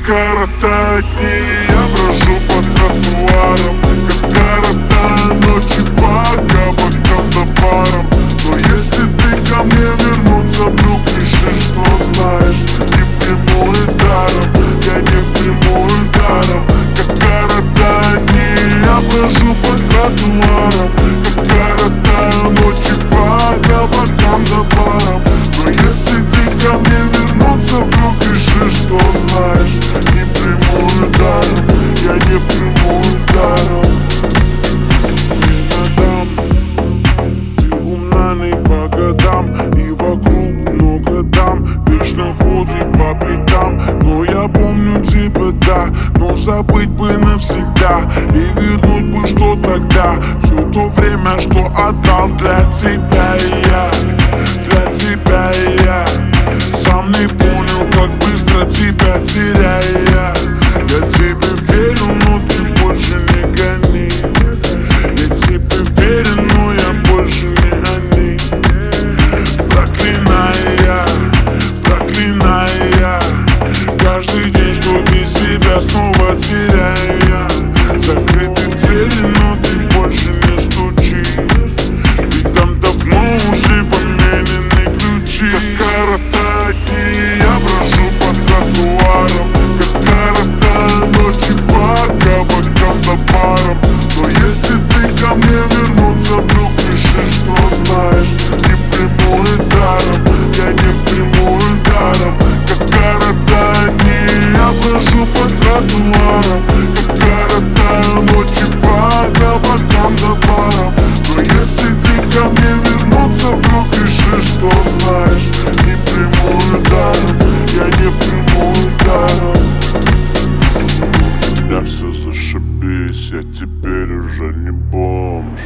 коротают дни, я брожу по тротуарам, как коротают ночи по кабакам да барам. Но если ты ко мне вернуться вдруг решишь, что знаешь, не приму и даром, я не приму и даром. Как коротают дни, я брожу по тротуарам, как коротают ночи по кабакам да барам. Но если ты ко мне вернуться вдруг решишь, что знаешь, не приму и даром, я не приму и даром. Ты умна не по годам, и вокруг много дам, вечно водит по пятам. Но я помню тебя, да, но забыть бы навсегда и вернуть бы, что тогда, все то время, что отдал для тебя и я. Для тебя и я сам не понял, как быстро тебя теряю я. Я тебе верю, но ты больше не гони. Я тебе верен, но я больше не они. Проклинаю я каждый день, что без себя снова теряю я. Закрыты двери, но ты больше не стучи, ведь там давно уже поменены ключи. Как коротают дни, я брожу по тротуарам, как коротают ночи по кабакам да барам. Но если ты ко мне вернуться вдруг решишь, что знаешь, не приму и даром, я не приму и даром. Как коротают дни, я брожу по тротуарам, как коротают ночи по кабакам да барам. Но если ты ко мне вернуться вдруг решишь, что знаешь, не приму и даром, я не приму и даром. У меня все зашибись, я теперь уже не бомж.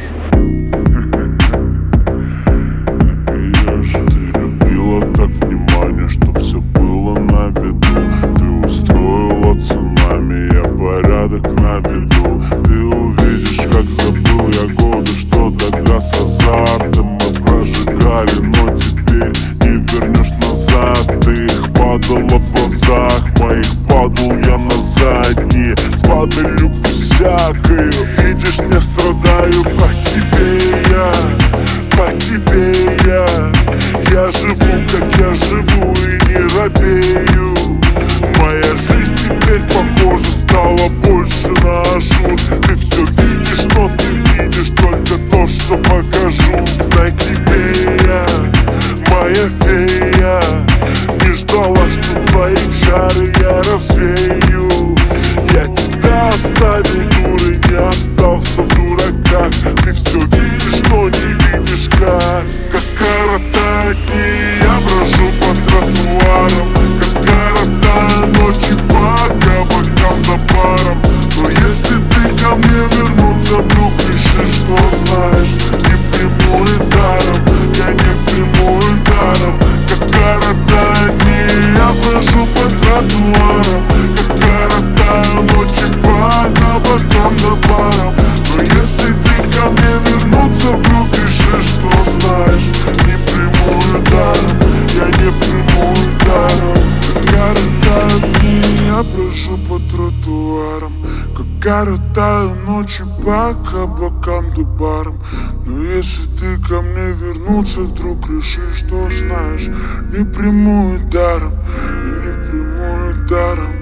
Ты любила так внимание, чтоб все было на виду. Ты устроила цунами, я порядок наведу. Ты увидишь, как забыл я годы, что тогда с азартом мы прожигали. Но теперь не вернешь назад, ты их падала в глазах моих. Падал я на задние, с падалью всякой. Видишь, не страдаю по тебе я, по тебе я. Я живу, как я живу, и не робею. Моя жизнь теперь, похоже, стала больше на ажур. Ты все видишь, но ты видишь только то, что покажу. Знай тебе я, моя фея, не ждала, что твои чары я развею. Я тебя оставил, дурой, не остался в дураках. Ты все видишь, но не видишь как. Как коротают дни, я брожу по тротуарам, как коротают ночи по кабакам да барам. Но если ты ко мне вернуться вдруг решишь, что знаешь, не приму и даром, я не приму и даром. Как коротают дни, я брожу по тротуарам, как коротают ночи по кабакам да барам. Но если ты ко мне вернуться вдруг решишь, что знаешь, не приму и даром, я не приму и даром. Как коротают дни, я брожу по тротуарам, как коротают ночи по кабакам да барам. Но если ты ко мне вернуться вдруг решишь, что знаешь, не приму и даром, и не приму и даром.